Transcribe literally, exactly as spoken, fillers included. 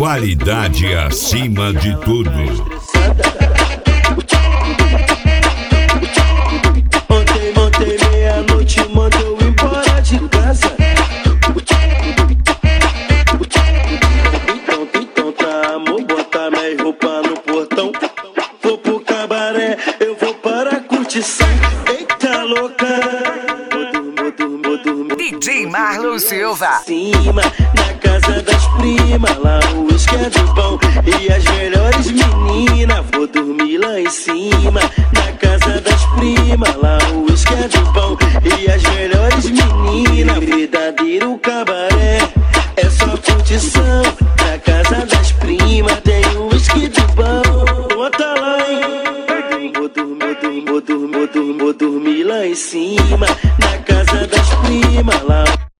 Qualidade acima de tudo. Ontem, ontem, meia-noite, mandou eu embora de casa. Então, então tá, amor, botar minha roupa no portão. Vou pro cabaré, eu vou para a curtição. Eita louca, vou dormir, vou dormir, vou dormir. D J Marlon Silva. Cima, na casa das primas, lá o uísque é do bom. E as melhores meninas, vou dormir lá em cima. Na casa das primas, lá o uísque é do bom. E as melhores meninas, verdadeiro cabaré, é só curtição. Na casa das primas tem o uísque do bom. Bota lá, hein? Vou dormir, vou dormir, vou dormir, vou dormir, vou dormir lá em cima. Na casa das primas, lá